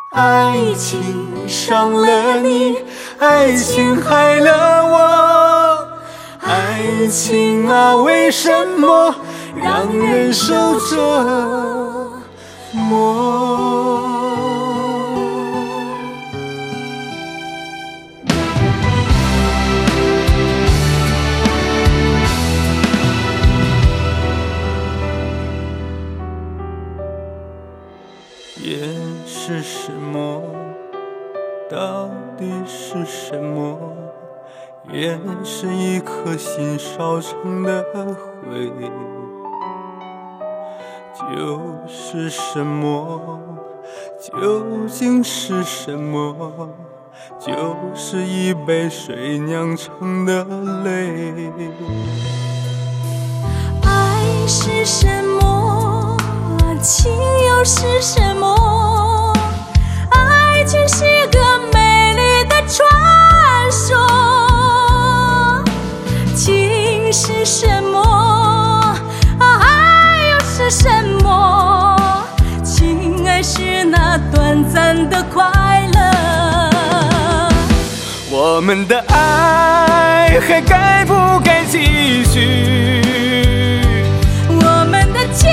爱情伤了你，爱情害了我。爱情啊，为什么让人受折磨？夜是什么？到底是什么？夜是一颗心烧成的灰。酒是什么？究竟是什么？就是一杯水酿成的泪。 爱是什么？情又是什么？爱情是个美丽的传说。情是什么？爱又是什么？情爱是那短暂的快乐。 我们的爱还该不该继续？ 我们的情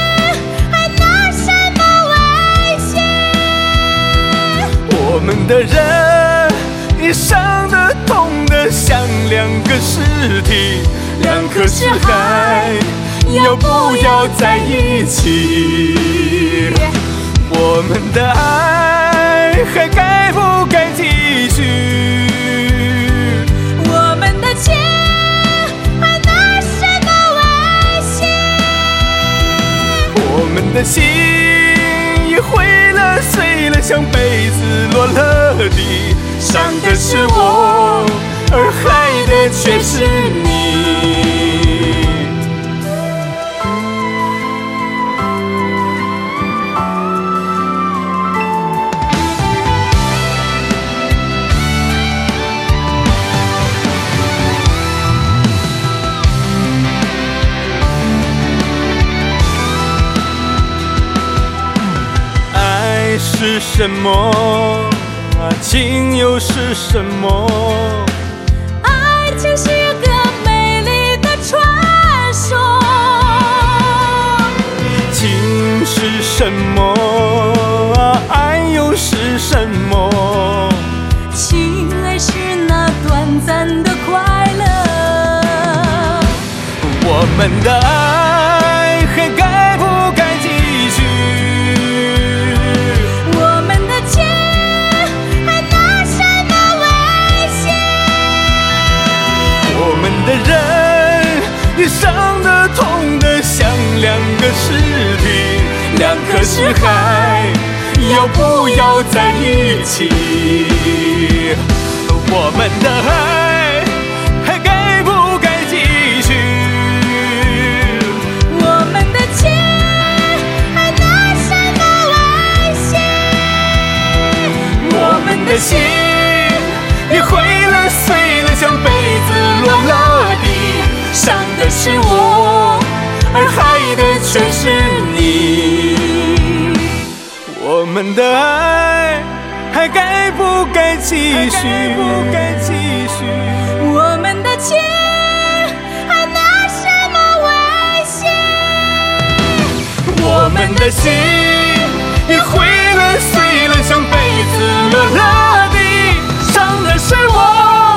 我们的人也伤得痛得像两个尸体，两颗尸骸要不要在一起？我们的爱还该不该继续？ 我们的情还拿什么维系？ 我们的心也毁了碎了，像被子落了地，伤的是我，而害的却是你。爱是什么？情又是什么？ 爱情是个美丽的传说。 情是什么？爱又是什么？ 情爱是那短暂的快乐。 我们的爱还该不该继续？ 我们的情还拿什么维系？ 我们的人也伤得痛得像两个尸体，两颗尸骸要不要在一起？我们的爱还该不该继续？ 我们的情还拿什么维系？ 我们的心也毁了碎了，像被子落了地，伤的是我，而害的却是你。我们的爱还该不该继续？ 我们的情还拿什么维系？ 我们的心也毁了碎了，像被子落了地，伤的是我。